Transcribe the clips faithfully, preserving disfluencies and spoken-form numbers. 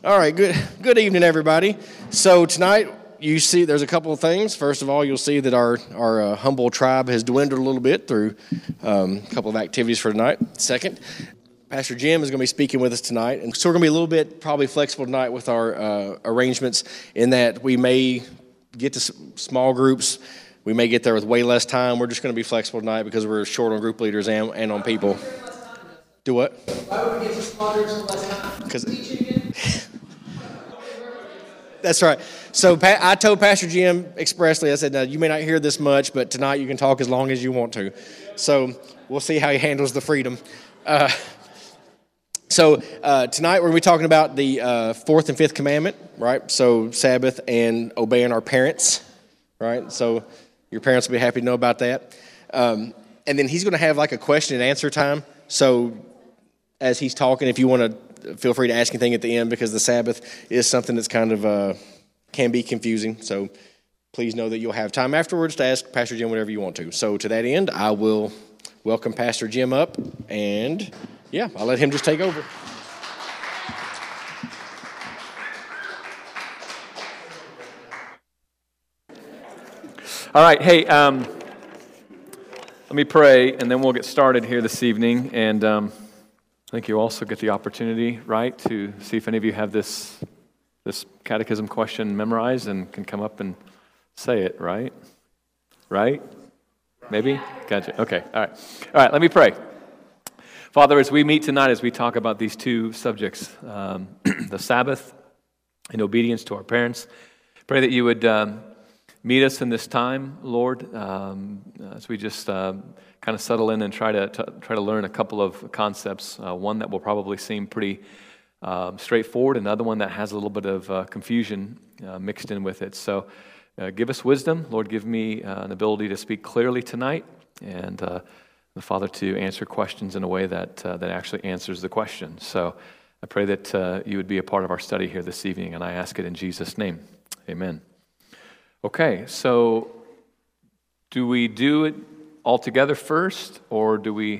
All right, good good evening, everybody. So tonight, you see there's a couple of things. First of all, you'll see that our, our uh, humble tribe has dwindled a little bit through um, a couple of activities for tonight. Second, Pastor Jim is going to be speaking with us tonight. And so we're going to be a little bit probably flexible tonight with our uh, arrangements in that we may get to s- small groups. We may get there with way less time. We're just going to be flexible tonight because we're short on group leaders and, and on people. Do what? Why would we get to small groups with less time? Because that's right. So pa- I told Pastor Jim expressly, I said, now, you may not hear this much, but tonight you can talk as long as you want to. So we'll see how he handles the freedom. Uh, so uh, tonight we're going to be talking about the uh, fourth and fifth commandment, right? So Sabbath and obeying our parents, right? So your parents will be happy to know about that. Um, and then he's going to have like a question and answer time. So as he's talking, if you want to, feel free to ask anything at the end because the Sabbath is something that's kind of uh, can be confusing. So please know that you'll have time afterwards to ask Pastor Jim whatever you want to. So to that end, I will welcome Pastor Jim up, and yeah, I'll let him just take over. All right, hey, um, let me pray, and then we'll get started here this evening. And um, I think you also get the opportunity, right, to see if any of you have this this catechism question memorized and can come up and say it, right? Right? Maybe? Gotcha. Okay, all right. All right, let me pray. Father, as we meet tonight, as we talk about these two subjects, um, the Sabbath and obedience to our parents, pray that you would um, meet us in this time, Lord, um, as we just uh, kind of settle in and try to, to try to learn a couple of concepts. Uh, one that will probably seem pretty um, straightforward, another one that has a little bit of uh, confusion uh, mixed in with it. So uh, give us wisdom. Lord, give me uh, an ability to speak clearly tonight, and uh, the Father to answer questions in a way that uh, that actually answers the question. So I pray that uh, you would be a part of our study here this evening, and I ask it in Jesus' name. Amen. Okay, so do we do it all together first, or do we?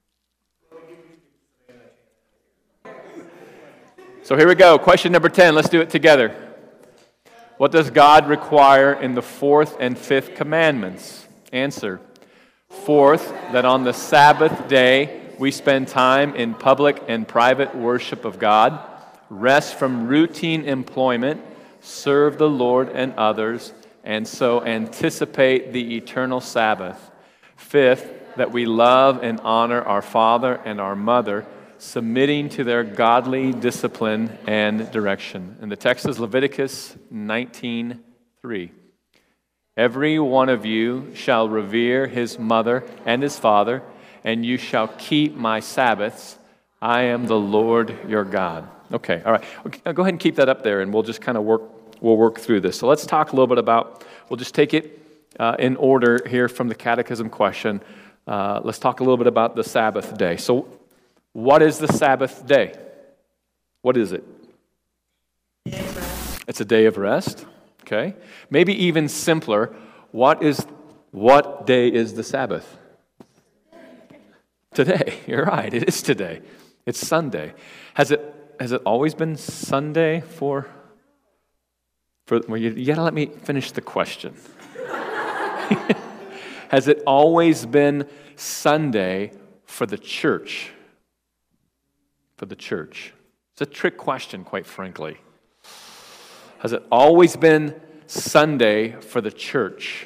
So here we go. Question number ten. Let's do it together. What does God require in the fourth and fifth commandments? Answer. Fourth, that on the Sabbath day we spend time in public and private worship of God, rest from routine employment, serve the Lord and others, and so anticipate the eternal Sabbath. Fifth, that we love and honor our father and our mother, submitting to their godly discipline and direction. And the text is Leviticus nineteen three. Every one of you shall revere his mother and his father, and you shall keep my Sabbaths. I am the Lord your God. Okay, all right. Okay, go ahead and keep that up there, and we'll just kind of work We'll work through this. So let's talk a little bit about, we'll just take it uh, in order here from the catechism question. Uh, let's talk a little bit about the Sabbath day. So what is the Sabbath day? What is it? It's a day of rest. Okay. Maybe even simpler, what is what day is the Sabbath? Today. You're right. It is today. It's Sunday. Has it has it always been Sunday for For, well, you, you got to let me finish the question. Has it always been Sunday for the church? For the church. It's a trick question, quite frankly. Has it always been Sunday for the church?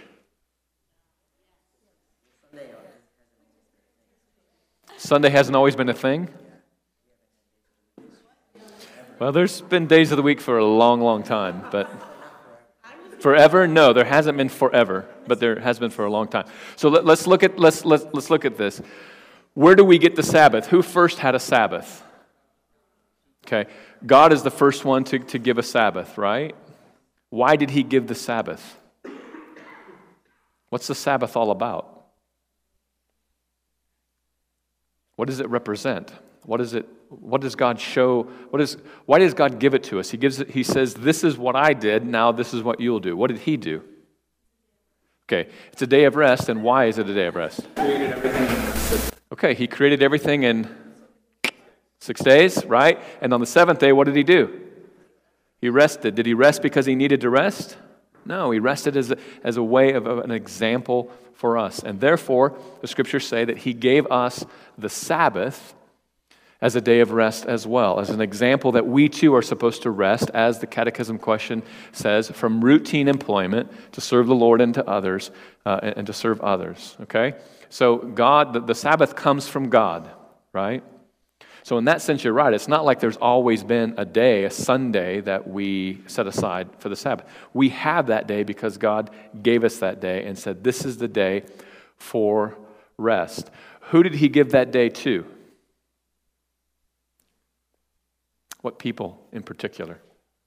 Sunday hasn't always been a thing? Well, there's been days of the week for a long, long time, but forever? No, there hasn't been forever, but there has been for a long time. So let, let's look at let's let's let's look at this. Where do we get the Sabbath? Who first had a Sabbath? Okay, God is the first one to, to give a Sabbath, right? Why did he give the Sabbath? What's the Sabbath all about? What does it represent? What is it? What does God show? What is? Why does God give it to us? He gives it. He says, "This is what I did. Now this is what you'll do." What did He do? Okay, it's a day of rest, and why is it a day of rest? Created everything. Okay, He created everything in six days, right? And on the seventh day, what did He do? He rested. Did he rest because he needed to rest? No, he rested as a, as a way of, of an example for us. And therefore, the scriptures say that he gave us the Sabbath as a day of rest as well, as an example that we too are supposed to rest, as the catechism question says, from routine employment to serve the Lord and to others, uh, and, and to serve others, okay? So God, the, the Sabbath comes from God, right? So in that sense, you're right. It's not like there's always been a day, a Sunday, that we set aside for the Sabbath. We have that day because God gave us that day and said, this is the day for rest. Who did he give that day to? What people in particular?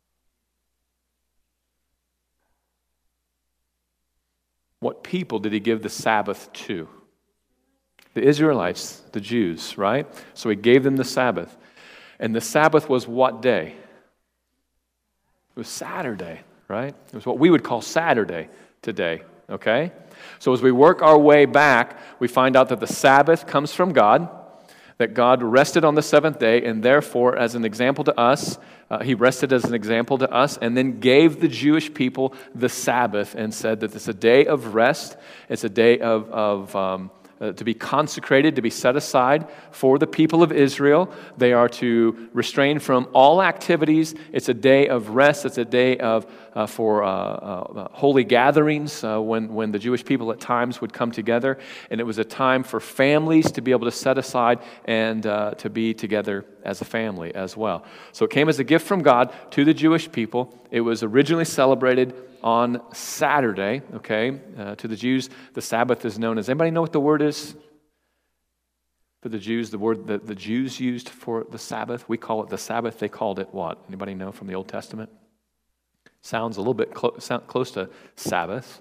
What people did he give the Sabbath to? The Israelites, the Jews, right? So he gave them the Sabbath. And the Sabbath was what day? It was Saturday, right? It was what we would call Saturday today, okay? So as we work our way back, we find out that the Sabbath comes from God, that God rested on the seventh day, and therefore, as an example to us, uh, he rested as an example to us, and then gave the Jewish people the Sabbath and said that it's a day of rest, it's a day of, of um, uh, to be consecrated, to be set aside for the people of Israel. They are to refrain from all activities. It's a day of rest. It's a day of uh, for uh, uh, holy gatherings uh, when, when the Jewish people at times would come together. And it was a time for families to be able to set aside and uh, to be together as a family as well. So it came as a gift from God to the Jewish people. It was originally celebrated on Saturday, okay? Uh, to the Jews, the Sabbath is known as, anybody know what the word is for the Jews? The word that the Jews used for the Sabbath, we call it the Sabbath. They called it what? Anybody know from the Old Testament? Sounds a little bit clo- sound close to Sabbath.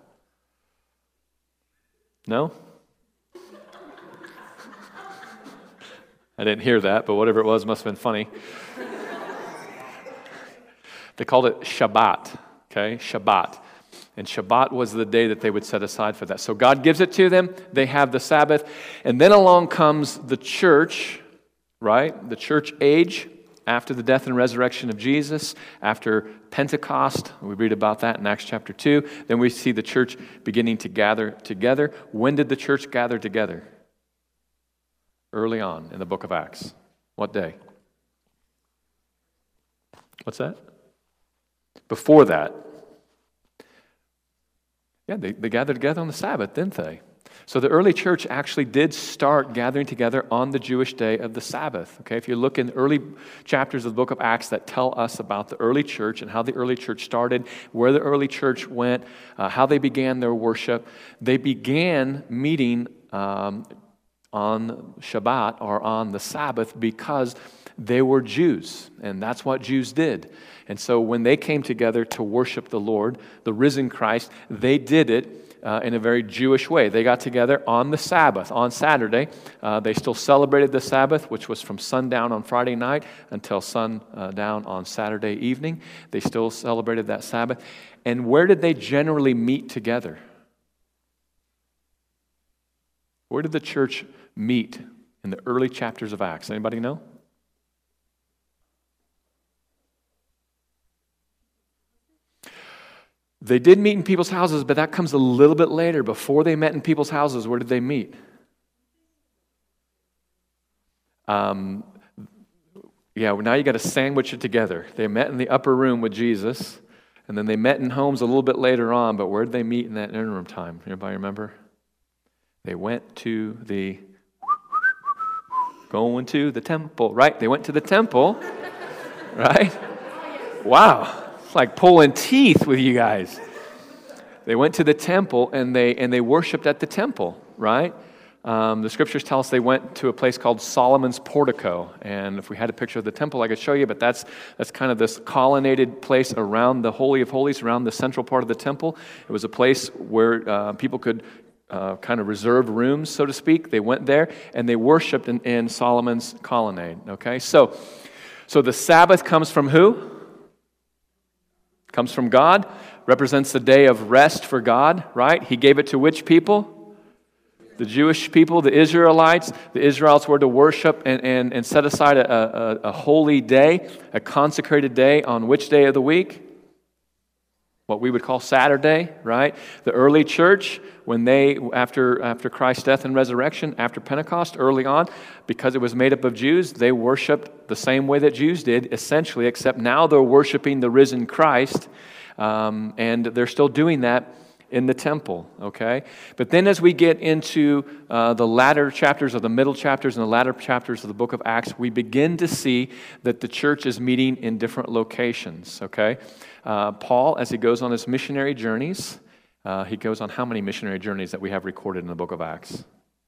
No? I didn't hear that, but whatever it was must have been funny. They called it Shabbat. Okay, Shabbat. And Shabbat was the day that they would set aside for that. So God gives it to them. They have the Sabbath. And then along comes the church, right? The church age after the death and resurrection of Jesus, after Pentecost. We read about that in Acts chapter two. Then we see the church beginning to gather together. When did the church gather together? Early on in the book of Acts. What day? What's that? Before that. Yeah, they, they gathered together on the Sabbath, didn't they? So the early church actually did start gathering together on the Jewish day of the Sabbath. Okay, if you look in early chapters of the book of Acts that tell us about the early church and how the early church started, where the early church went, uh, how they began their worship, they began meeting um, on Shabbat or on the Sabbath because they were Jews, and that's what Jews did. And so when they came together to worship the Lord, the risen Christ, they did it uh, in a very Jewish way. They got together on the Sabbath, on Saturday. Uh, they still celebrated the Sabbath, which was from sundown on Friday night until sundown on Saturday evening. They still celebrated that Sabbath. And where did they generally meet together? Where did the church meet in the early chapters of Acts? Anybody know? They did meet in people's houses, but that comes a little bit later. Before they met in people's houses, where did they meet? Um, yeah, well, now you got to sandwich it together. They met in the upper room with Jesus, and then they met in homes a little bit later on, but where did they meet in that interim time? Anybody remember? They went to the, going to the temple, right? They went to the temple, right? Wow. It's like pulling teeth with you guys. They went to the temple and they and they worshiped at the temple, right? Um, the scriptures tell us they went to a place called Solomon's Portico, and if we had a picture of the temple, I could show you. But that's that's kind of this colonnaded place around the Holy of Holies, around the central part of the temple. It was a place where uh, people could uh, kind of reserve rooms, so to speak. They went there and they worshipped in, in Solomon's colonnade. Okay, so so the Sabbath comes from who? Comes from God, represents the day of rest for God, right? He gave it to which people? The Jewish people, the Israelites, the Israelites were to worship and, and, and set aside a, a, a holy day, a consecrated day on which day of the week? What we would call Saturday, right? The early church, when they, after, after Christ's death and resurrection, after Pentecost, early on, because it was made up of Jews, they worshiped the same way that Jews did, essentially, except now they're worshiping the risen Christ, um, and they're still doing that in the temple, okay? But then as we get into uh, the latter chapters or the middle chapters and the latter chapters of the book of Acts, we begin to see that the church is meeting in different locations, okay? Uh, Paul, as he goes on his missionary journeys, uh, he goes on how many missionary journeys that we have recorded in the book of Acts?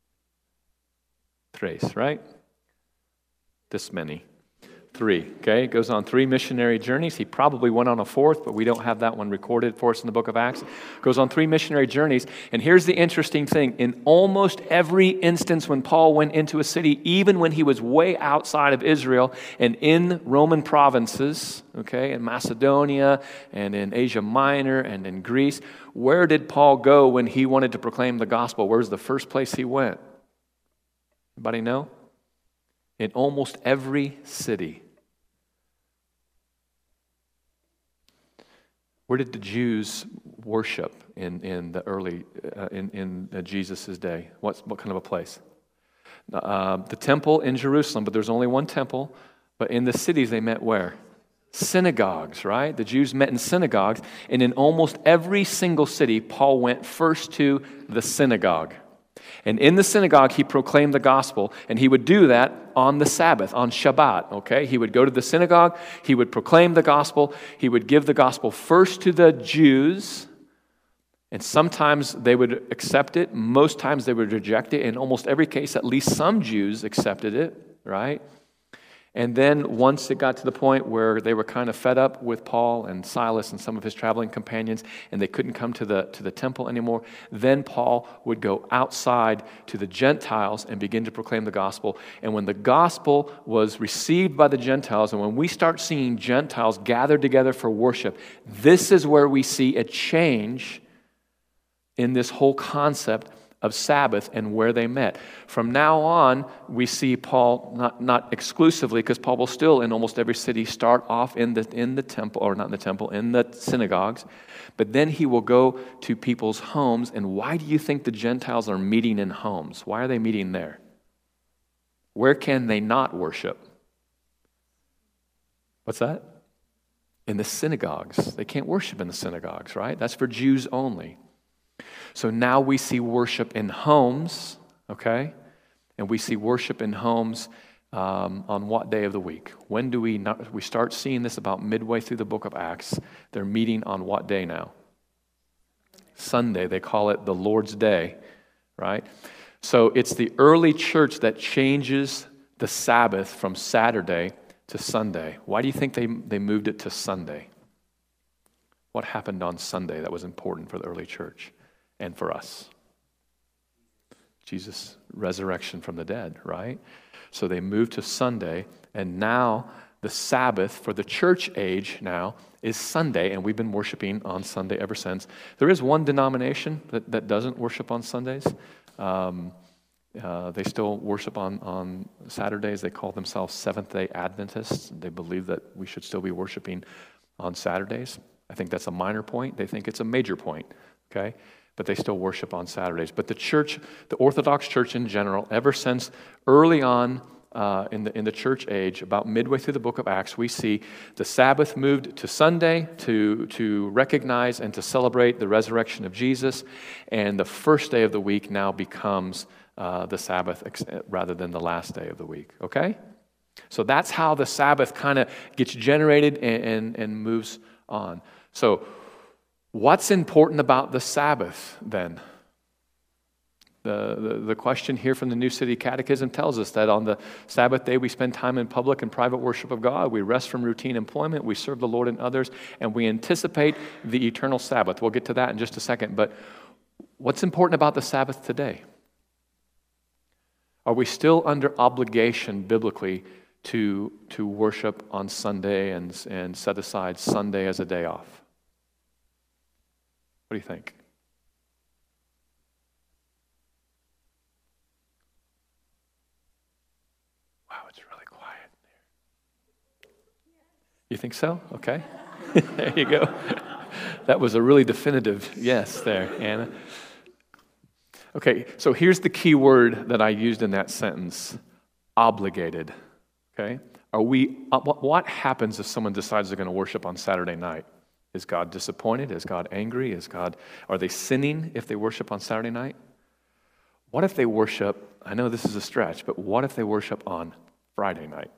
Tres, right? This many. Three, okay? Goes on three missionary journeys. He probably went on a fourth, but we don't have that one recorded for us in the book of Acts. Goes on three missionary journeys. And here's the interesting thing. In almost every instance when Paul went into a city, even when he was way outside of Israel and in Roman provinces, okay, in Macedonia and in Asia Minor and in Greece, where did Paul go when he wanted to proclaim the gospel? Where's the first place he went? Anybody know? In almost every city. Where did the Jews worship in, in the early, uh, in, in uh, Jesus' day? What's, what kind of a place? Uh, the temple in Jerusalem, but there's only one temple. But in the cities they met where? Synagogues, right? The Jews met in synagogues. And in almost every single city, Paul went first to the synagogue. And in the synagogue, he proclaimed the gospel, and he would do that on the Sabbath, on Shabbat, okay? He would go to the synagogue, he would proclaim the gospel, he would give the gospel first to the Jews, and sometimes they would accept it, most times they would reject it. In almost every case, at least some Jews accepted it, right? And then once it got to the point where they were kind of fed up with Paul and Silas and some of his traveling companions, and they couldn't come to the, to the temple anymore, then Paul would go outside to the Gentiles and begin to proclaim the gospel. And when the gospel was received by the Gentiles, and when we start seeing Gentiles gathered together for worship, this is where we see a change in this whole concept of Sabbath and where they met. From now on, we see Paul, not, not exclusively, because Paul will still in almost every city start off in the, in the temple, or not in the temple, in the synagogues, but then he will go to people's homes. And why do you think the Gentiles are meeting in homes? Why are they meeting there? Where can they not worship? What's that? In the synagogues. They can't worship in the synagogues, right? That's for Jews only. So now we see worship in homes, okay? And we see worship in homes um, on what day of the week? When do we not, we start seeing this about midway through the book of Acts? They're meeting on what day now? Sunday. They call it the Lord's Day, right? So it's the early church that changes the Sabbath from Saturday to Sunday. Why do you think they, they moved it to Sunday? What happened on Sunday that was important for the early church? And for us, Jesus' resurrection from the dead, right? So they moved to Sunday, and now the Sabbath for the church age now is Sunday, and we've been worshiping on Sunday ever since. There is one denomination that, that doesn't worship on Sundays. Um, uh, they still worship on, on Saturdays. They call themselves Seventh-day Adventists. They believe that we should still be worshiping on Saturdays. I think that's a minor point. They think it's a major point, okay? But they still worship on Saturdays. But the church, the Orthodox Church in general, ever since early on uh, in the in the church age, about midway through the book of Acts, we see the Sabbath moved to Sunday to, to recognize and to celebrate the resurrection of Jesus, and the first day of the week now becomes uh, the Sabbath rather than the last day of the week, okay? So that's how the Sabbath kind of gets generated and, and, and moves on. So what's important about the Sabbath, then? The, the, the question here from the New City Catechism tells us that on the Sabbath day we spend time in public and private worship of God, we rest from routine employment, we serve the Lord and others, and we anticipate the eternal Sabbath. We'll get to that in just a second, but what's important about the Sabbath today? Are we still under obligation biblically to, to worship on Sunday and, and set aside Sunday as a day off? What do you think? You think so? Okay. There you go. That was a really definitive yes there, Anna. Okay, so here's the key word that I used in that sentence, obligated. Okay? Are we, uh, what happens if someone decides they're going to worship on Saturday night? Is God disappointed? Is God angry? Is God, are they sinning if they worship on Saturday night? What if they worship, I know this is a stretch, but what if they worship on Friday night?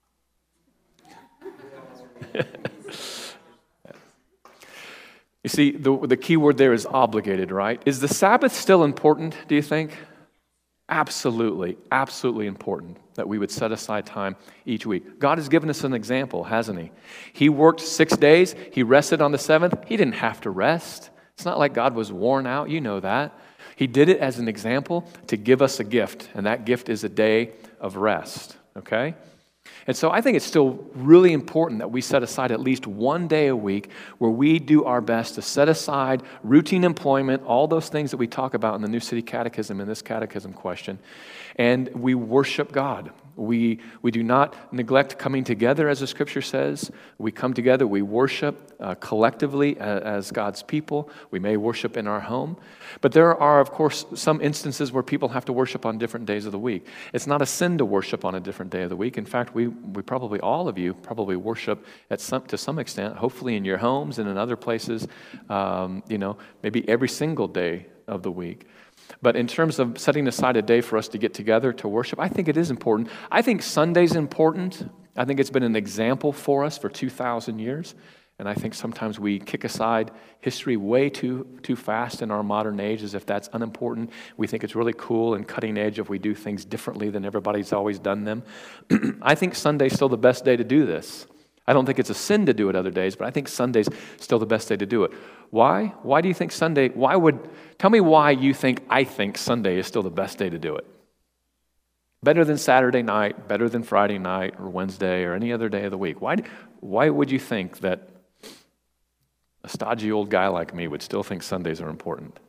You see, the, the key word there is obligated, right? Is the Sabbath still important, do you think? Absolutely, absolutely important that we would set aside time each week. God has given us an example, hasn't he? He worked six days. He rested on the seventh. He didn't have to rest. It's not like God was worn out. You know that. He did it as an example to give us a gift, and that gift is a day of rest, okay? And so I think it's still really important that we set aside at least one day a week where we do our best to set aside routine employment, all those things that we talk about in the New City Catechism, in this catechism question, and we worship God. We, we do not neglect coming together, as the Scripture says. We come together, we worship uh, collectively as, as God's people. We may worship in our home. But there are, of course, some instances where people have to worship on different days of the week. It's not a sin to worship on a different day of the week. In fact, we, we probably, all of you, probably worship at some, to some extent, hopefully in your homes and in other places, um, you know, maybe every single day of the week. But in terms of setting aside a day for us to get together to worship, I think it is important. I think Sunday's important. I think it's been an example for us for two thousand years. And I think sometimes we kick aside history way too too fast in our modern age as if that's unimportant. We think it's really cool and cutting edge if we do things differently than everybody's always done them. I think Sunday's still the best day to do this. I don't think it's a sin to do it other days, but I think Sunday's still the best day to do it. Why? Why do you think Sunday, why would, tell me why you think I think Sunday is still the best day to do it. Better than Saturday night, better than Friday night or Wednesday or any other day of the week. Why, why would you think that a stodgy old guy like me would still think Sundays are important?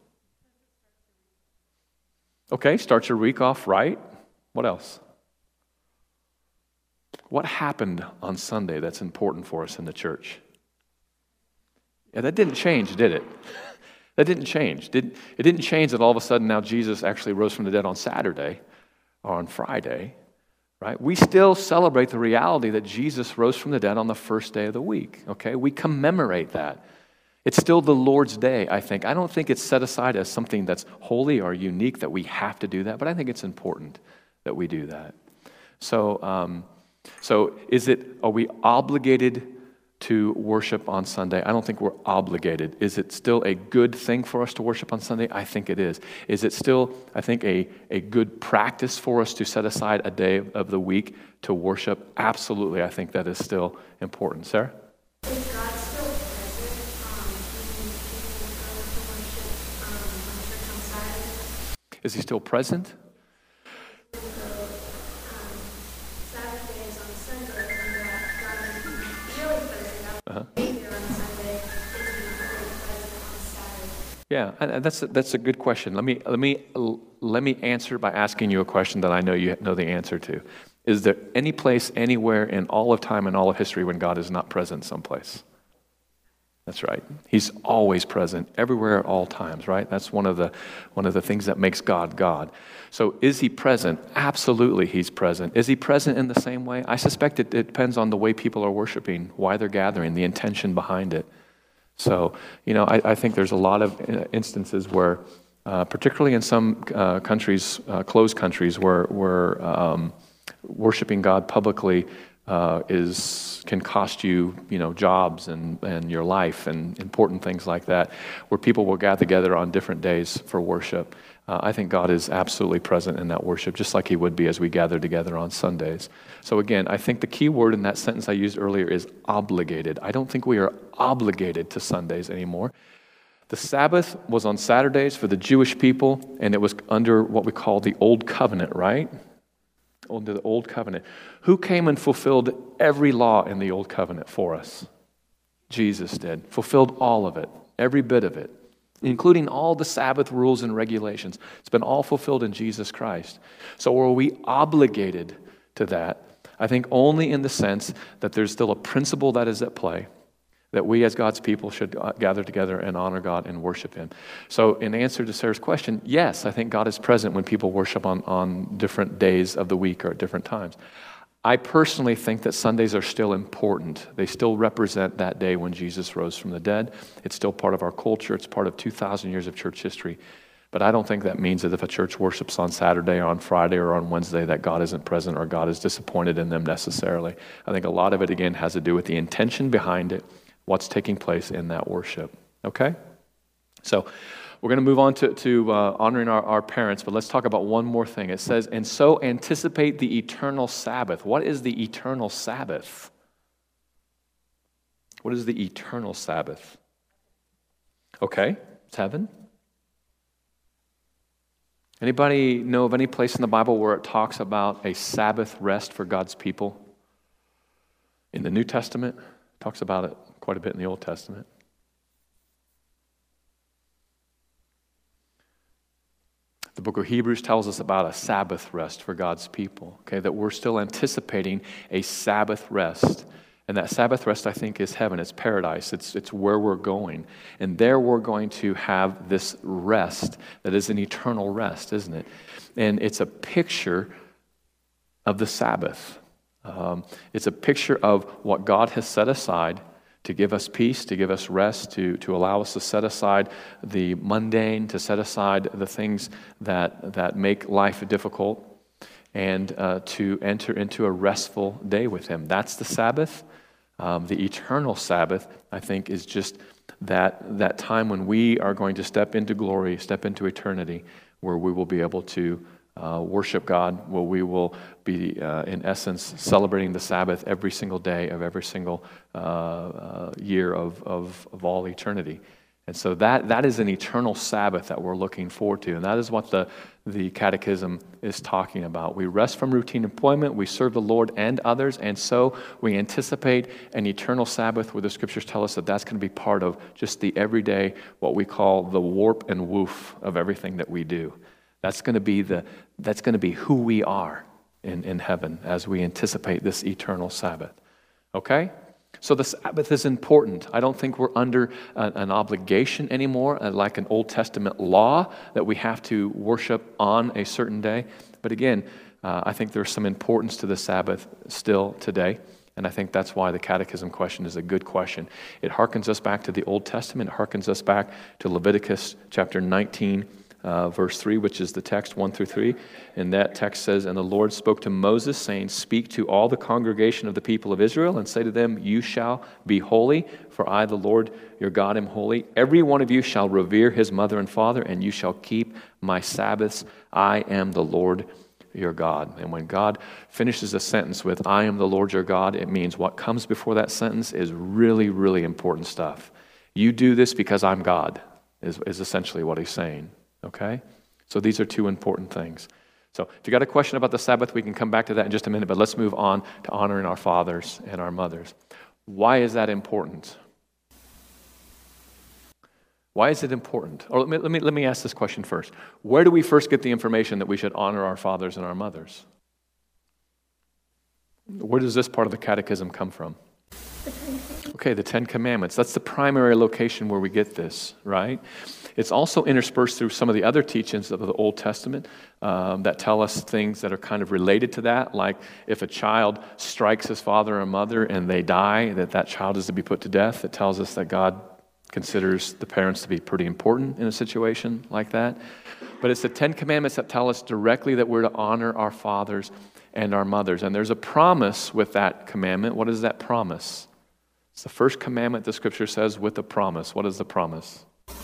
Okay, start your week off right. What else? What happened on Sunday that's important for us in the church? Yeah, that didn't change, did it? That didn't change. Did, it didn't change that all of a sudden now Jesus actually rose from the dead on Saturday or on Friday, right? We still celebrate the reality that Jesus rose from the dead on the first day of the week, okay? We commemorate that. It's still the Lord's Day, I think. I don't think it's set aside as something that's holy or unique that we have to do that, but I think it's important that we do that. So, um, so is it, are we obligated to worship on Sunday? I don't think we're obligated. Is it still a good thing for us to worship on Sunday? I think it is. Is it still, I think, a, a good practice for us to set aside a day of the week to worship? Absolutely, I think that is still important. Sarah? Is God still present um, even if people come to worship um, on church on Saturday? Is he still present? Uh-huh. Yeah, and that's a, that's a good question. Let me let me let me answer by asking you a question that I know you know the answer to. Is there any place anywhere in all of time and all of history when God is not present someplace? That's right. He's always present everywhere at all times, right? That's one of the one of the things that makes God God. So is he present? Absolutely he's present. Is he present in the same way? I suspect it, it depends on the way people are worshiping, why they're gathering, the intention behind it. So, you know, I, I think there's a lot of instances where, uh, particularly in some uh, countries, uh, closed countries, where, where um, worshiping God publicly Uh, is can cost you, you know, jobs and, and your life and important things like that, where people will gather together on different days for worship. Uh, I think God is absolutely present in that worship, just like he would be as we gather together on Sundays. So again, I think the key word in that sentence I used earlier is obligated. I don't think we are obligated to Sundays anymore. The Sabbath was on Saturdays for the Jewish people, and it was under what we call the Old Covenant, right? Under the Old Covenant. Who came and fulfilled every law in the Old Covenant for us? Jesus did. Fulfilled all of it, every bit of it, including all the Sabbath rules and regulations. It's been all fulfilled in Jesus Christ. So are we obligated to that? I think only in the sense that there's still a principle that is at play, that we as God's people should gather together and honor God and worship Him. So in answer to Sarah's question, yes, I think God is present when people worship on, on different days of the week or at different times. I personally think that Sundays are still important. They still represent that day when Jesus rose from the dead. It's still part of our culture. It's part of two thousand years of church history. But I don't think that means that if a church worships on Saturday or on Friday or on Wednesday that God isn't present or God is disappointed in them necessarily. I think a lot of it, again, has to do with the intention behind it, what's taking place in that worship. Okay? So we're going to move on to, to uh, honoring our, our parents, but let's talk about one more thing. It says, and so anticipate the eternal Sabbath. What is the eternal Sabbath? What is the eternal Sabbath? Okay, it's heaven. Anybody know of any place in the Bible where it talks about a Sabbath rest for God's people? In the New Testament, it talks about it quite a bit in the Old Testament. The book of Hebrews tells us about a Sabbath rest for God's people, okay, that we're still anticipating a Sabbath rest. And that Sabbath rest, I think, is heaven. It's paradise. It's, it's where we're going. And there we're going to have this rest that is an eternal rest, isn't it? And it's a picture of the Sabbath. Um, it's a picture of what God has set aside to give us peace, to give us rest, to, to allow us to set aside the mundane, to set aside the things that, that make life difficult, and uh, to enter into a restful day with Him. That's the Sabbath. Um, the eternal Sabbath, I think, is just that, that time when we are going to step into glory, step into eternity, where we will be able to uh, worship God, where we will be, uh, in essence, celebrating the Sabbath every single day of every single uh, uh, year of, of, of all eternity. And so that, that is an eternal Sabbath that we're looking forward to. And that is what the, the Catechism is talking about. We rest from routine employment, we serve the Lord and others, and so we anticipate an eternal Sabbath where the Scriptures tell us that that's going to be part of just the everyday, what we call the warp and woof of everything that we do. That's going to be, the, that's going to be who we are in, in heaven as we anticipate this eternal Sabbath. Okay? So the Sabbath is important. I don't think we're under a, an obligation anymore, uh, like an Old Testament law that we have to worship on a certain day. But again, uh, I think there's some importance to the Sabbath still today. And I think that's why the Catechism question is a good question. It harkens us back to the Old Testament. It harkens us back to Leviticus chapter nineteen, Uh, verse three, which is the text one through three. And that text says, and the Lord spoke to Moses, saying, speak to all the congregation of the people of Israel, and say to them, you shall be holy, for I, the Lord your God, am holy. Every one of you shall revere his mother and father, and you shall keep my Sabbaths. I am the Lord your God. And when God finishes a sentence with, I am the Lord your God, it means what comes before that sentence is really, really important stuff. You do this because I'm God, is, is essentially what he's saying. Okay? So these are two important things. So if you got a question about the Sabbath, we can come back to that in just a minute, but let's move on to honoring our fathers and our mothers. Why is that important? Why is it important? Or let me, let me, let me ask this question first. Where do we first get the information that we should honor our fathers and our mothers? Where does this part of the Catechism come from? Okay, the Ten Commandments. That's the primary location where we get this, right? It's also interspersed through some of the other teachings of the Old Testament um, that tell us things that are kind of related to that, like if a child strikes his father or mother and they die, that that child is to be put to death. It tells us that God considers the parents to be pretty important in a situation like that. But it's the Ten Commandments that tell us directly that we're to honor our fathers and our mothers. And there's a promise with that commandment. What is that promise? It's the first commandment the Scripture says with a promise. What is the promise?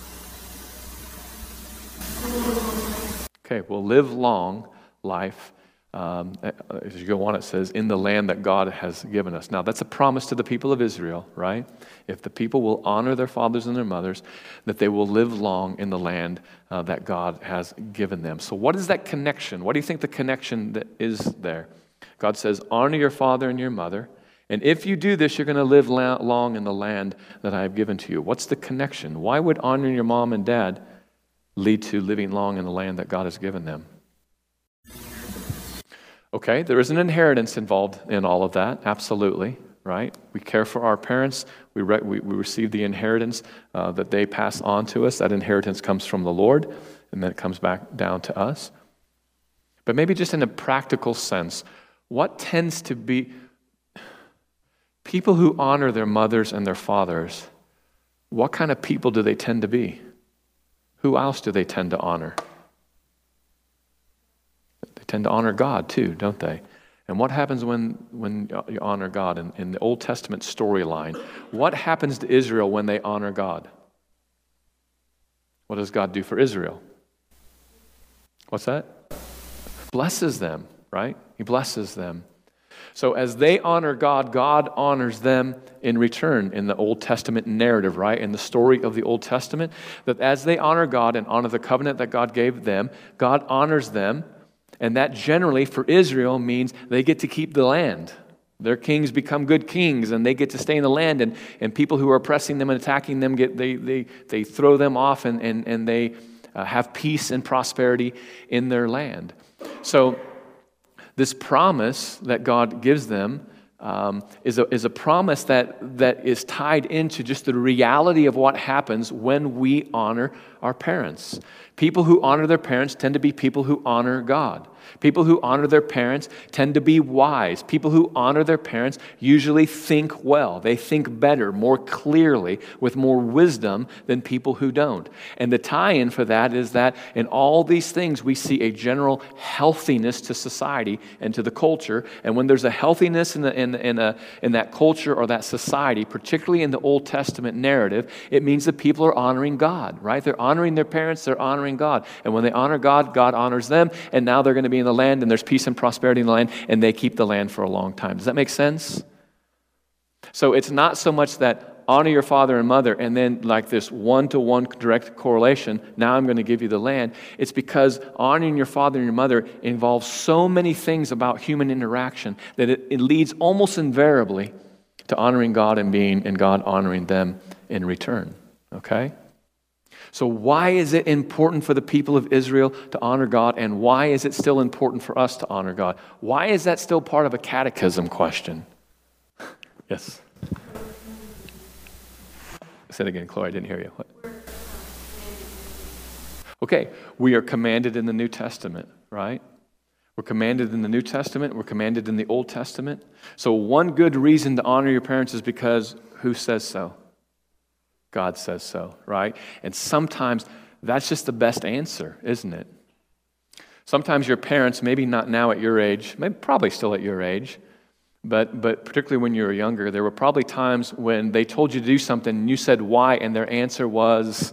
Okay, we'll live long life. Um, as you go on, it says, in the land that God has given us. Now, that's a promise to the people of Israel, right? If the people will honor their fathers and their mothers, that they will live long in the land uh, that God has given them. So what is that connection? What do you think the connection that is there? God says, honor your father and your mother, and if you do this, you're going to live la- long in the land that I have given to you. What's the connection? Why would honoring your mom and dad lead to living long in the land that God has given them? Okay, there is an inheritance involved in all of that, absolutely, right? We care for our parents. We, re- we, we receive the inheritance uh, that they pass on to us. That inheritance comes from the Lord, and then it comes back down to us. But maybe just in a practical sense, what tends to be people who honor their mothers and their fathers, what kind of people do they tend to be? Who else do they tend to honor? They tend to honor God too, don't they? And what happens when, when you honor God? In, in the Old Testament storyline, what happens to Israel when they honor God? What does God do for Israel? What's that? Blesses them, right? He blesses them. So as they honor God, God honors them in return in the Old Testament narrative, right? In the story of the Old Testament, that as they honor God and honor the covenant that God gave them, God honors them. And that generally for Israel means they get to keep the land. Their kings become good kings and they get to stay in the land, and, and people who are oppressing them and attacking them, get they they they throw them off, and, and, and they uh, have peace and prosperity in their land. So this promise that God gives them um, is, a, is a promise that, that is tied into just the reality of what happens when we honor our parents. People who honor their parents tend to be people who honor God. People who honor their parents tend to be wise. People who honor their parents usually think well. They think better, more clearly, with more wisdom than people who don't. And the tie-in for that is that in all these things, we see a general healthiness to society and to the culture. And when there's a healthiness in, the, in, in, a, in that culture or that society, particularly in the Old Testament narrative, it means that people are honoring God, right? They're honoring their parents, they're honoring God. And when they honor God, God honors them. And now they're going to be in the land, and there's peace and prosperity in the land, and they keep the land for a long time. Does that make sense? So it's not so much that honor your father and mother and then like this one-to-one direct correlation, now I'm going to give you the land. It's because honoring your father and your mother involves so many things about human interaction that it, it leads almost invariably to honoring God and being, and God honoring them in return. Okay? So why is it important for the people of Israel to honor God, and why is it still important for us to honor God? Why is that still part of a catechism question? Yes? Say it again, Chloe, I didn't hear you. What? Okay, we are commanded in the New Testament, right? We're commanded in the New Testament, we're commanded in the Old Testament. So one good reason to honor your parents is because who says so? God says so, right? And sometimes that's just the best answer, isn't it? Sometimes your parents, maybe not now at your age, maybe probably still at your age, but but particularly when you were younger, there were probably times when they told you to do something and you said why, and their answer was,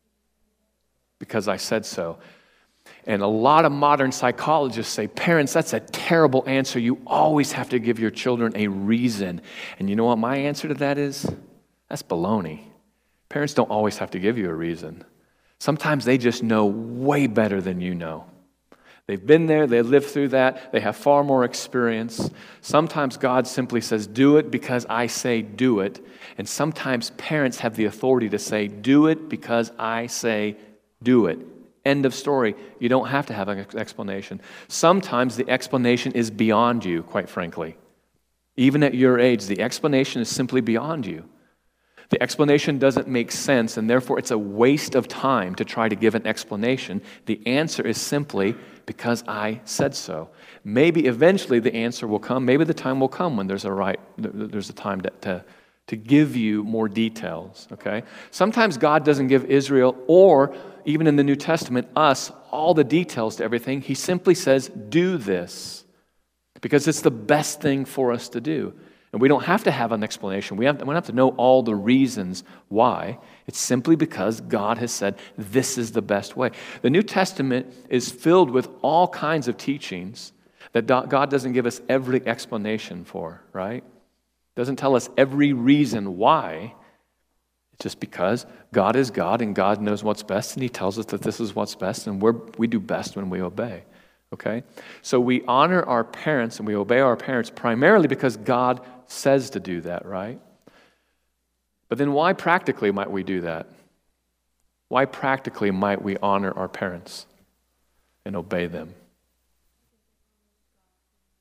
because I said so. And a lot of modern psychologists say, parents, that's a terrible answer. You always have to give your children a reason. And you know what my answer to that is? That's baloney. Parents don't always have to give you a reason. Sometimes they just know way better than you know. They've been there, they lived through that, they have far more experience. Sometimes God simply says, do it because I say do it. And sometimes parents have the authority to say, do it because I say do it. End of story. You don't have to have an explanation. Sometimes the explanation is beyond you, quite frankly. Even at your age, the explanation is simply beyond you. The explanation doesn't make sense, and therefore it's a waste of time to try to give an explanation. The answer is simply, because I said so. Maybe eventually the answer will come. Maybe the time will come when there's a right, there's a time to, to, to give you more details, okay? Sometimes God doesn't give Israel, or even in the New Testament, us, all the details to everything. He simply says, do this, because it's the best thing for us to do. And we don't have to have an explanation. We, have, we don't have to know all the reasons why. It's simply because God has said, this is the best way. The New Testament is filled with all kinds of teachings that God doesn't give us every explanation for, right? Doesn't tell us every reason why. It's just because God is God and God knows what's best, and He tells us that this is what's best, and we're, we do best when we obey. Okay? So we honor our parents and we obey our parents primarily because God says to do that, right? But then why practically might we do that? Why practically might we honor our parents and obey them?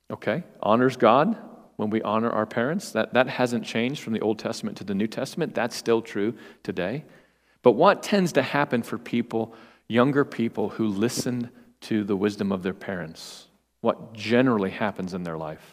Okay, honors God when we honor our parents. That, that hasn't changed from the Old Testament to the New Testament. That's still true today. But what tends to happen for people, younger people who listen to the wisdom of their parents? What generally happens in their life?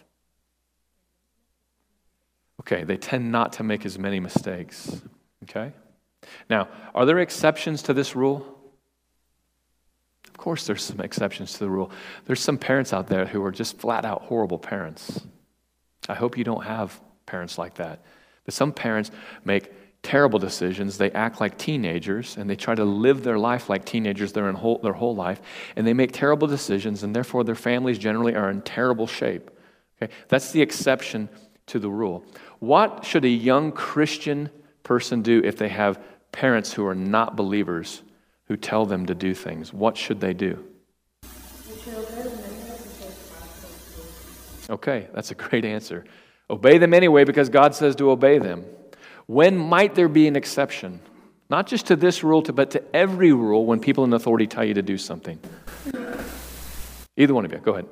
Okay, they tend not to make as many mistakes. Okay? Now, are there exceptions to this rule? Of course there's some exceptions to the rule. There's some parents out there who are just flat out horrible parents. I hope you don't have parents like that. But some parents make terrible decisions. They act like teenagers, and they try to live their life like teenagers their whole, their whole life, and they make terrible decisions, and therefore their families generally are in terrible shape. Okay? That's the exception to the rule. What should a young Christian person do if they have parents who are not believers who tell them to do things? What should they do? Okay, that's a great answer. Obey them anyway because God says to obey them. When might there be an exception? Not just to this rule, but to every rule when people in authority tell you to do something. Either one of you, go ahead.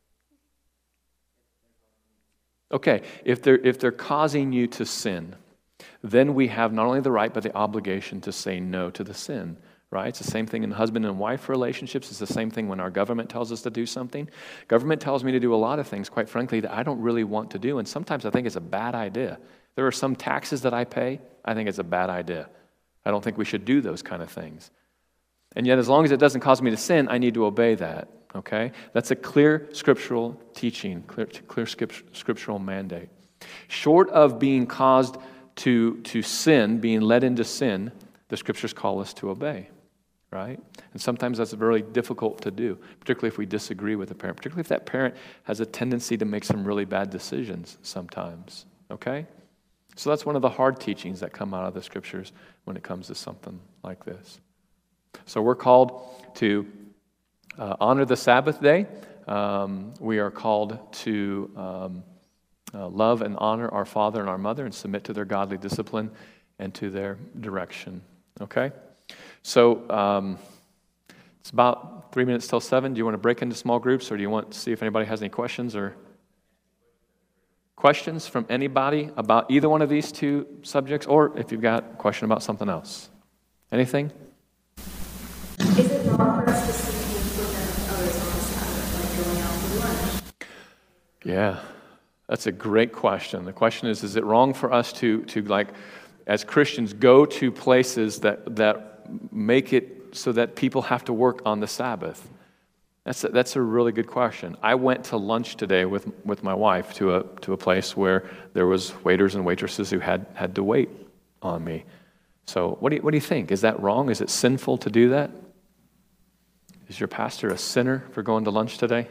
Okay, if they're, if they're causing you to sin, then we have not only the right but the obligation to say no to the sin. Right? It's the same thing in husband and wife relationships. It's the same thing when our government tells us to do something. Government tells me to do a lot of things, quite frankly, that I don't really want to do, and sometimes I think it's a bad idea. There are some taxes that I pay, I think it's a bad idea. I don't think we should do those kind of things. And yet, as long as it doesn't cause me to sin, I need to obey that, okay? That's a clear scriptural teaching, clear, clear scriptural mandate. Short of being caused to, to sin, being led into sin, the scriptures call us to obey. Right? And sometimes that's very difficult to do, particularly if we disagree with a parent, particularly if that parent has a tendency to make some really bad decisions sometimes, okay? So that's one of the hard teachings that come out of the scriptures when it comes to something like this. So we're called to uh, honor the Sabbath day. Um, we are called to um, uh, love and honor our father and our mother and submit to their godly discipline and to their direction, okay? So um, it's about three minutes till seven. Do you want to break into small groups, or do you want to see if anybody has any questions or questions from anybody about either one of these two subjects, or if you've got a question about something else? Anything? Is it wrong for us to see with others on the Sabbath, like going out for lunch? Yeah, that's a great question. The question is, is it wrong for us to, to like, as Christians, go to places that, that make it so that people have to work on the Sabbath? That's a, that's a really good question. I went to lunch today with, with my wife to a to a place where there was waiters and waitresses who had, had to wait on me. So what do you, what do you think? Is that wrong? Is it sinful to do that? Is your pastor a sinner for going to lunch today?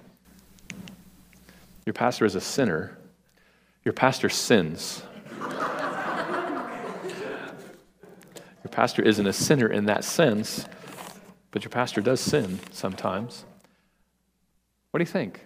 Your pastor is a sinner. Your pastor sins. Your pastor isn't a sinner in that sense, but your pastor does sin sometimes. What do you think?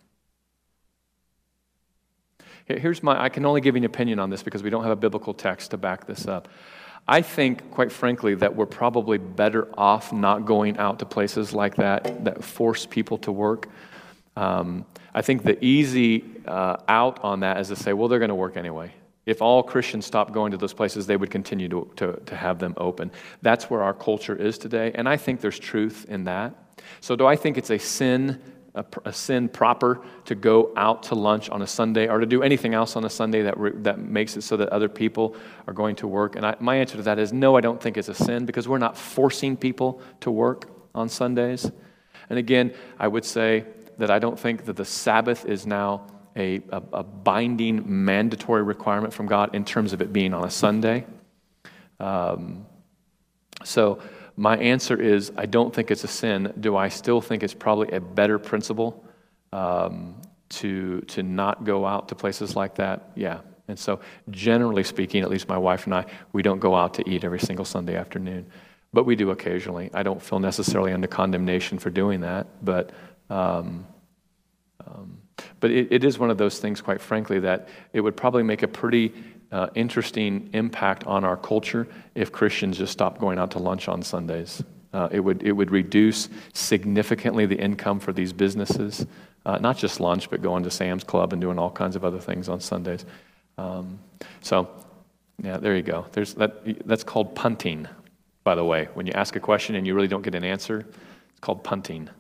Here's my, I can only give you an opinion on this because we don't have a biblical text to back this up. I think, quite frankly, that we're probably better off not going out to places like that that force people to work. Um, I think the easy uh, out on that is to say, well, they're going to work anyway. If all Christians stopped going to those places, they would continue to, to, to have them open. That's where our culture is today, and I think there's truth in that. So do I think it's a sin, a, a sin proper to go out to lunch on a Sunday or to do anything else on a Sunday that re, that makes it so that other people are going to work? And I, my answer to that is no, I don't think it's a sin because we're not forcing people to work on Sundays. And again, I would say that I don't think that the Sabbath is now A, a, a binding, mandatory requirement from God in terms of it being on a Sunday. Um, so my answer is, I don't think it's a sin. Do I still think it's probably a better principle um, to to not go out to places like that? Yeah. And so generally speaking, at least my wife and I, we don't go out to eat every single Sunday afternoon. But we do occasionally. I don't feel necessarily under condemnation for doing that, but... Um, um, But it, it is one of those things, quite frankly, that it would probably make a pretty uh, interesting impact on our culture if Christians just stopped going out to lunch on Sundays. Uh, it would it would reduce significantly the income for these businesses. Uh, not just lunch, but going to Sam's Club and doing all kinds of other things on Sundays. Um, so, yeah, there you go. There's that. That's called punting, by the way. When you ask a question and you really don't get an answer, it's called punting.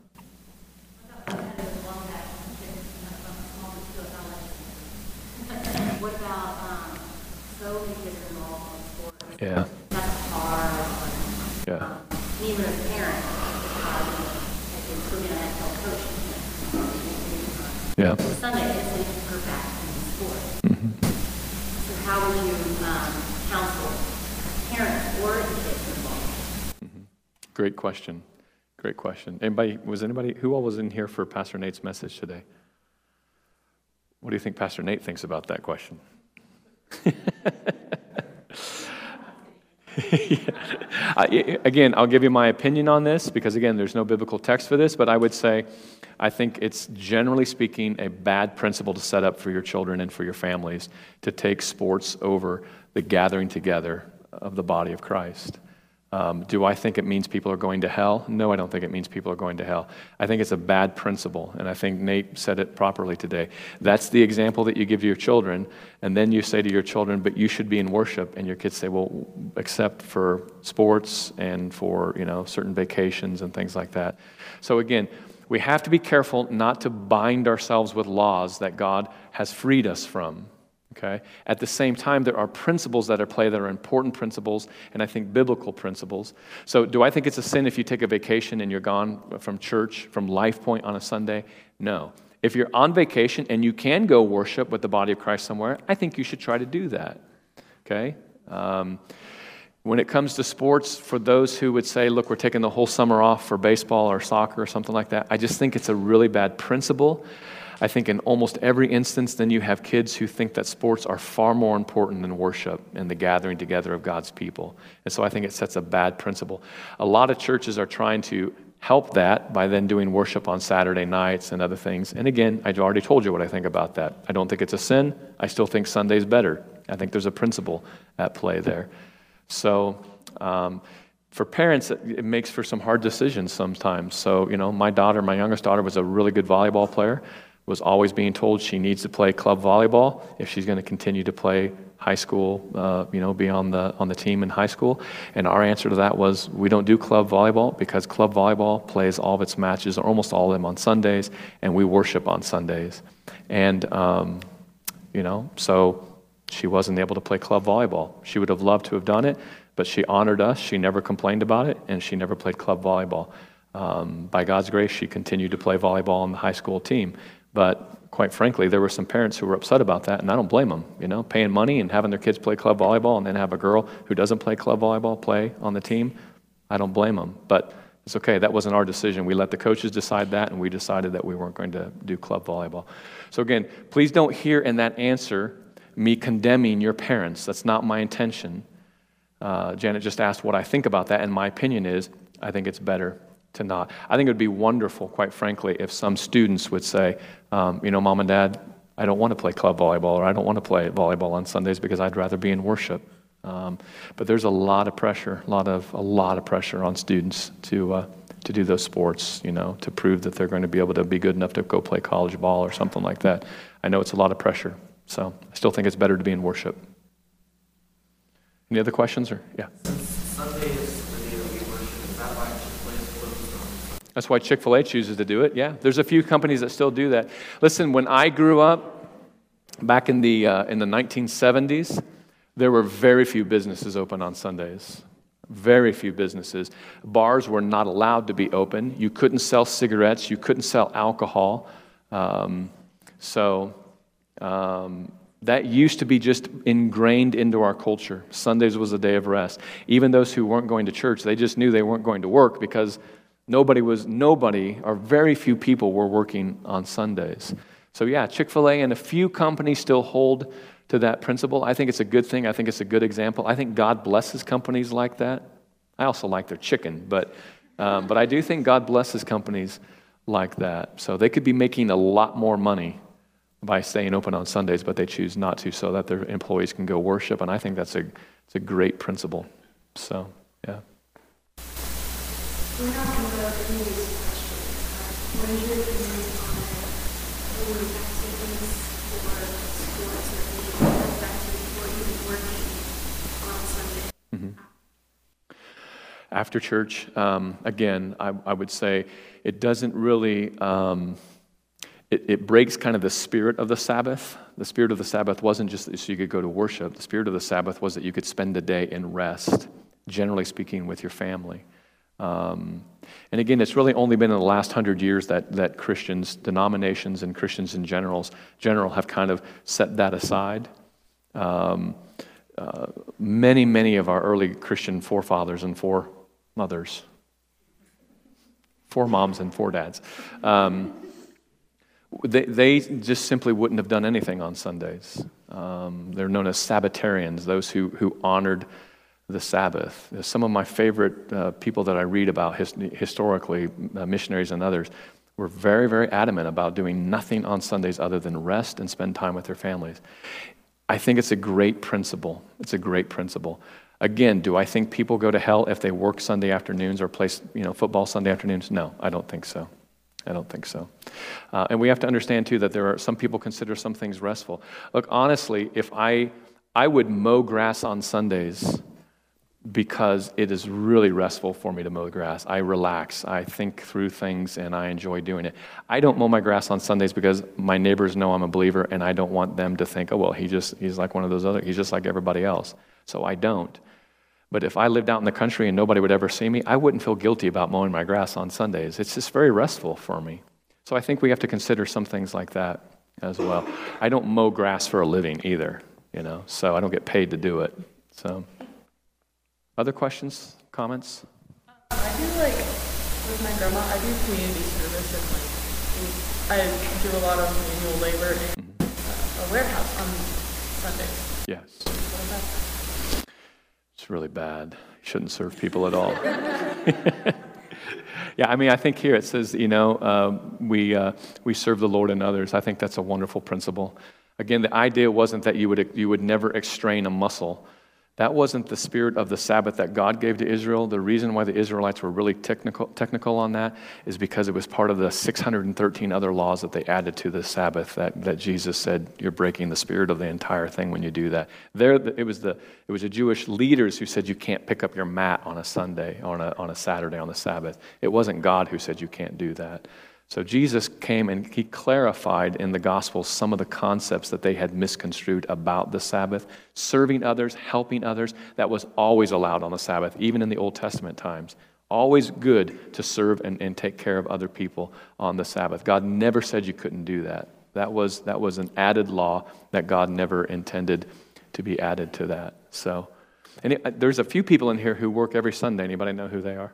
What about um, so many kids are involved in sports? Yeah. That's hard. Yeah. Um, even as a parent, um, including an N F L coach, Yeah. Sunday is when her back in sport. Mm-hmm. So how would you um, counsel parents or the kids involved? Mm-hmm. Great question. Great question. Anybody, was anybody, who all was in here for Pastor Nate's message today? What do you think Pastor Nate thinks about that question? Yeah. I, again, I'll give you my opinion on this because, again, there's no biblical text for this, but I would say I think it's, generally speaking, a bad principle to set up for your children and for your families to take sports over the gathering together of the body of Christ. Um, do I think it means people are going to hell? No, I don't think it means people are going to hell. I think it's a bad principle, and I think Nate said it properly today. That's the example that you give to your children, and then you say to your children, but you should be in worship, and your kids say, well, except for sports and for, you know, certain vacations and things like that. So again, we have to be careful not to bind ourselves with laws that God has freed us from. Okay. At the same time, there are principles that are at play that are important principles, and I think biblical principles. So do I think it's a sin if you take a vacation and you're gone from church, from Life Point on a Sunday? No. If you're on vacation and you can go worship with the body of Christ somewhere, I think you should try to do that. Okay? Um, when it comes to sports, for those who would say, look, we're taking the whole summer off for baseball or soccer or something like that, I just think it's a really bad principle. I think in almost every instance, then you have kids who think that sports are far more important than worship and the gathering together of God's people. And so I think it sets a bad principle. A lot of churches are trying to help that by then doing worship on Saturday nights and other things. And again, I already told you what I think about that. I don't think it's a sin. I still think Sunday's better. I think there's a principle at play there. So um, for parents, it, it makes for some hard decisions sometimes. So, you know, my daughter, my youngest daughter was a really good volleyball player, was always being told she needs to play club volleyball if she's going to continue to play high school, uh, you know, be on the on the team in high school. And our answer to that was, we don't do club volleyball because club volleyball plays all of its matches, or almost all of them, on Sundays, and we worship on Sundays. And, um, you know, so she wasn't able to play club volleyball. She would have loved to have done it, but she honored us. She never complained about it, and she never played club volleyball. Um, by God's grace, she continued to play volleyball on the high school team. But quite frankly, there were some parents who were upset about that, and I don't blame them. You know, paying money and having their kids play club volleyball and then have a girl who doesn't play club volleyball play on the team, I don't blame them. But it's okay. That wasn't our decision. We let the coaches decide that, and we decided that we weren't going to do club volleyball. So again, please don't hear in that answer me condemning your parents. That's not my intention. Uh, Janet just asked what I think about that, and my opinion is I think it's better to not. I think it would be wonderful, quite frankly, if some students would say, um, you know, Mom and Dad, I don't want to play club volleyball, or I don't want to play volleyball on Sundays because I'd rather be in worship. Um, but there's a lot of pressure, a lot of a lot of pressure on students to uh, to do those sports, you know, to prove that they're going to be able to be good enough to go play college ball or something like that. I know it's a lot of pressure, so I still think it's better to be in worship. Any other questions? Or yeah. Sunday is the day that we worship. Is that why Chick-fil-A is closed on? That's why Chick-fil-A chooses to do it, yeah. There's a few companies that still do that. Listen, when I grew up, back in the uh, in the nineteen seventies, there were very few businesses open on Sundays. Very few businesses. Bars were not allowed to be open. You couldn't sell cigarettes. You couldn't sell alcohol. Um, so um, that used to be just ingrained into our culture. Sundays was a day of rest. Even those who weren't going to church, they just knew they weren't going to work because nobody was, nobody, or very few people were working on Sundays. So yeah, Chick-fil-A and a few companies still hold to that principle. I think it's a good thing. I think it's a good example. I think God blesses companies like that. I also like their chicken, but um, but I do think God blesses companies like that. So they could be making a lot more money by staying open on Sundays, but they choose not to so that their employees can go worship. And I think that's a it's a great principle. So yeah. We're not going to go to these questions. What is your opinion on it? doing activities or sports or any health activities or even working on Sunday. After church, um, again, I, I would say it doesn't really, um, it, it breaks kind of the spirit of the Sabbath. The spirit of the Sabbath wasn't just so you could go to worship. The spirit of the Sabbath was that you could spend the day in rest, generally speaking, with your family. Um, and again, it's really only been in the last hundred years that, that Christians, denominations and Christians in generals, general have kind of set that aside. Um, uh, many, many of our early Christian forefathers and foremothers, four moms and four dads, um, they, they just simply wouldn't have done anything on Sundays. Um, they're known as Sabbatarians, those who, who honored the Sabbath. Some of my favorite uh, people that I read about his, historically, uh, missionaries and others, were very, very adamant about doing nothing on Sundays other than rest and spend time with their families. I think it's a great principle. It's a great principle. Again, do I think people go to hell if they work Sunday afternoons or play, you know, football Sunday afternoons? No, I don't think so. I don't think so. Uh, and we have to understand, too, that there are some people consider some things restful. Look, honestly, if I, I would mow grass on Sundays because it is really restful for me to mow the grass. I relax, I think through things, and I enjoy doing it. I don't mow my grass on Sundays because my neighbors know I'm a believer, and I don't want them to think, oh, well, he just he's like one of those other, he's just like everybody else. So I don't. But if I lived out in the country and nobody would ever see me, I wouldn't feel guilty about mowing my grass on Sundays. It's just very restful for me. So I think we have to consider some things like that as well. I don't mow grass for a living either, you know, so I don't get paid to do it. So, other questions, comments? I do like, with my grandma, I do community service and like, I do a lot of manual labor in mm-hmm. a warehouse on Sundays. Yes. What about that? It's really bad. You shouldn't serve people at all. Yeah, I mean, I think here it says, you know, uh, we uh, we serve the Lord and others. I think that's a wonderful principle. Again, the idea wasn't that you would you would never extrain a muscle. That wasn't the spirit of the Sabbath that God gave to Israel. The reason why the Israelites were really technical technical on that is because it was part of the six hundred thirteen other laws that they added to the Sabbath that, that Jesus said, you're breaking the spirit of the entire thing when you do that. There, it was the it was the Jewish leaders who said you can't pick up your mat on a Sunday, on a, on a Saturday, on the Sabbath. It wasn't God who said you can't do that. So Jesus came and he clarified in the Gospels some of the concepts that they had misconstrued about the Sabbath. Serving others, helping others, that was always allowed on the Sabbath, even in the Old Testament times. Always good to serve and, and take care of other people on the Sabbath. God never said you couldn't do that. That was, that was an added law that God never intended to be added to that. So, and it, there's a few people in here who work every Sunday. Anybody know who they are?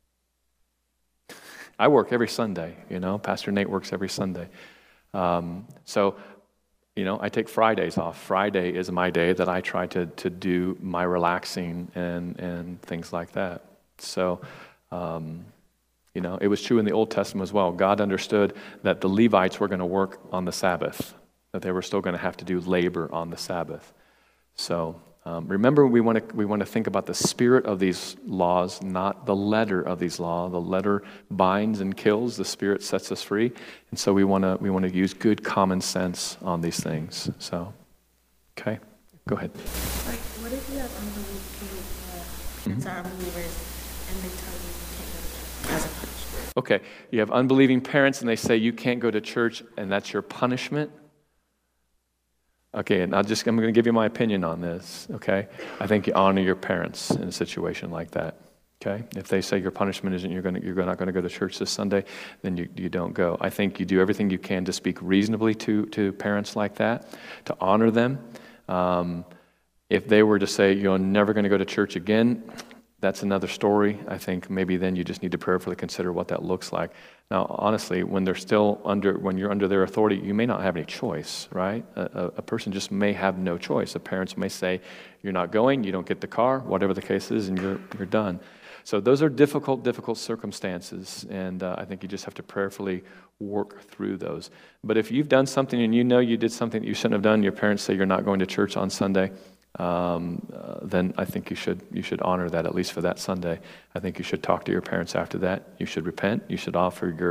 I work every Sunday, you know. Pastor Nate works every Sunday. Um, so, you know, I take Fridays off. Friday is my day that I try to to do my relaxing and, and things like that. So, um, you know, it was true in the Old Testament as well. God understood that the Levites were going to work on the Sabbath, that they were still going to have to do labor on the Sabbath. So, Um, remember, we want to we want to think about the spirit of these laws, not the letter of these laws. The letter binds and kills. The Spirit sets us free, and so we want to we want to use good common sense on these things. So, okay, go ahead. Like, what if you have unbelievers, uh, parents are unbelievers, and they tell you you can't go to church as a punishment? Okay, you have unbelieving parents, and they say you can't go to church, and that's your punishment. Okay, and I'll just, I'm going to give you my opinion on this, okay? I think you honor your parents in a situation like that, okay? If they say your punishment isn't you're, going to, you're not going to go to church this Sunday, then you, you don't go. I think you do everything you can to speak reasonably to, to parents like that, to honor them. Um, if they were to say, you're never going to go to church again, that's another story. I think maybe then you just need to prayerfully consider what that looks like. Now, honestly, when they're still under, when you're under their authority, you may not have any choice, right? A, a, a person just may have no choice. The parents may say, you're not going, you don't get the car, whatever the case is, and you're you're done. So those are difficult, difficult circumstances, and uh, I think you just have to prayerfully work through those. But if you've done something and you know you did something that you shouldn't have done, your parents say you're not going to church on Sunday, Um, uh, then I think you should you should honor that, at least for that Sunday. I think you should talk to your parents after that. You should repent. You should offer your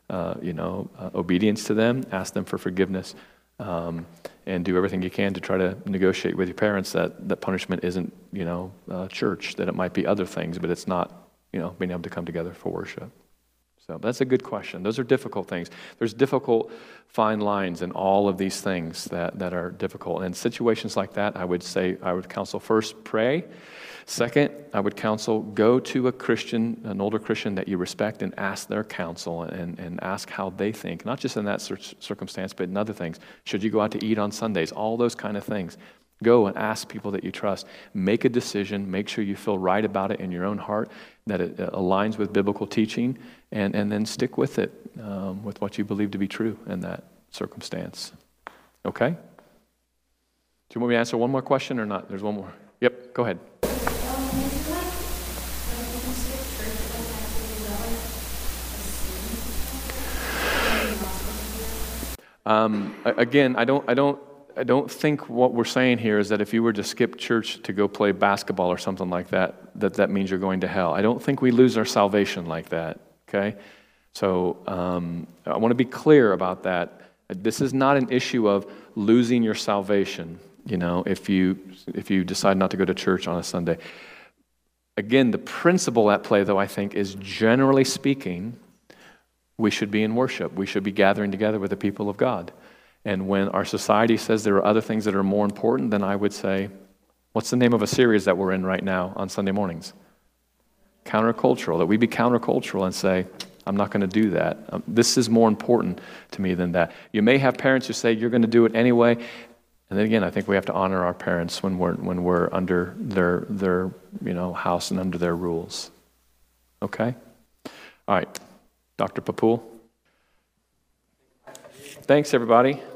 uh, you know, uh, obedience to them, ask them for forgiveness, um, and do everything you can to try to negotiate with your parents that, that punishment isn't, you know, uh, church, that it might be other things, but it's not, you know, being able to come together for worship. So that's a good question. Those are difficult things. There's difficult fine lines in all of these things that, that are difficult. And in situations like that, I would say, I would counsel first, pray. Second, I would counsel, go to a Christian, an older Christian that you respect, and ask their counsel and, and ask how they think, not just in that cir- circumstance, but in other things. Should you go out to eat on Sundays? All those kind of things. Go and ask people that you trust. Make a decision. Make sure you feel right about it in your own heart, that it aligns with biblical teaching, and, and then stick with it, um, with what you believe to be true in that circumstance. Okay? Do you want me to answer one more question or not? There's one more. Yep, go ahead. Um, again, I don't, I don't, I don't think what we're saying here is that if you were to skip church to go play basketball or something like that, that that means you're going to hell. I don't think we lose our salvation like that, okay? So um, I want to be clear about that. This is not an issue of losing your salvation, you know, if you if you decide not to go to church on a Sunday. Again, the principle at play, though, I think, is generally speaking, we should be in worship. We should be gathering together with the people of God. And when our society says there are other things that are more important, then I would say, what's the name of a series that we're in right now on Sunday mornings? Countercultural. That we be countercultural and say, I'm not going to do that. Um, this is more important to me than that. You may have parents who say, you're going to do it anyway. And then again, I think we have to honor our parents when we're when we're under their their you know house and under their rules. Okay? All right. Doctor Papul. Thanks, everybody.